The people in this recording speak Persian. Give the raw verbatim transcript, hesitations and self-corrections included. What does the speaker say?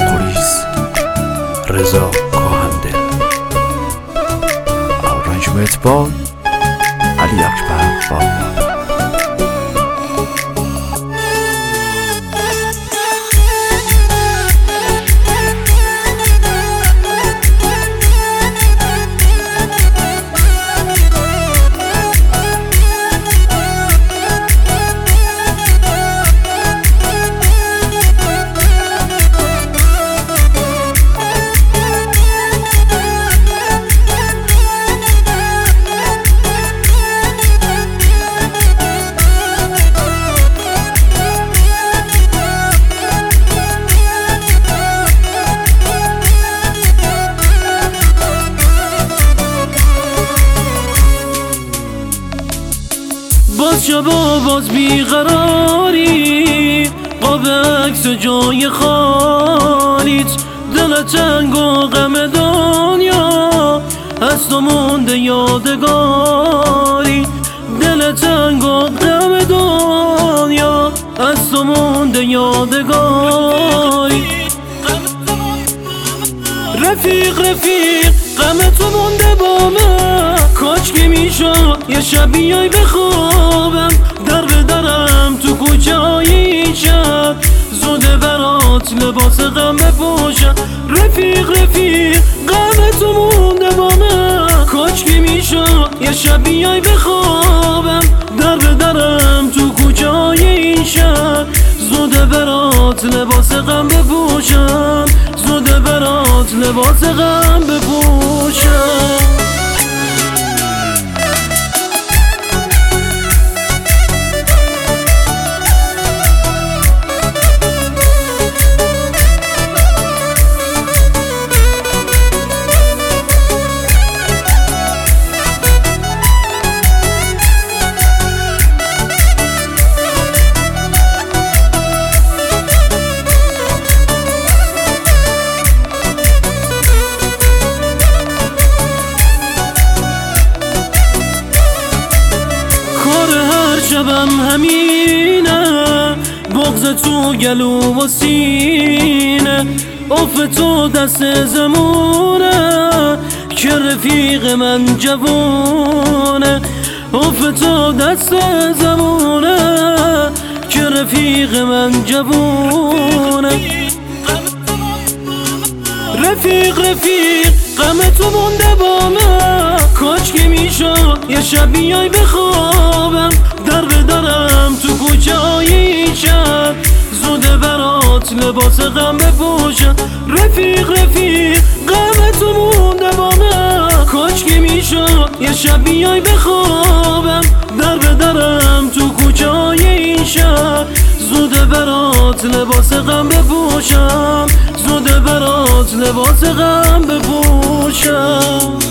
قریز رضا کاهندل آرنجمنت بای علی اکبر باغبان. باز شبا باز بیقراری قاب عکس جای خالیت، دل تنگ و غم دنیا هست و مونده یادگاری. دل تنگ و غم دنیا هست و مونده یادگاری. رفیق رفیق غم تو مونده با من، کاش که میشد یه شب بیای بخوابم. در به درم تو کجایی شب، زوده برات لباس غم بپوشم. رفیق رفیق غم تو مونده با من، کاش که میشد یه شب بیای بخوابم. در به درم تو کجایی شب، زوده برات لباس غم بپوشم. زوده برات لباس غم بپوشم. شبم همینه، بغض تو گلو و سینه، اف تو دست زمونه که رفیق من جوونه. اف تو دست زمونه که رفیق من جوونه. رفیق رفیق غم تو مونده با من، کاش که میشد یه شب بیای بخوابم. در به درم تو کجایی شب، زوده برات لباس غم بپوشم. رفیق رفیق غم تو مونده با من، کاش که میشد یه شب بیای بخوابم. در به درم تو کجایی شب، زوده برات لباس غم بپوشم. زوده برات لباس غم بپوشم.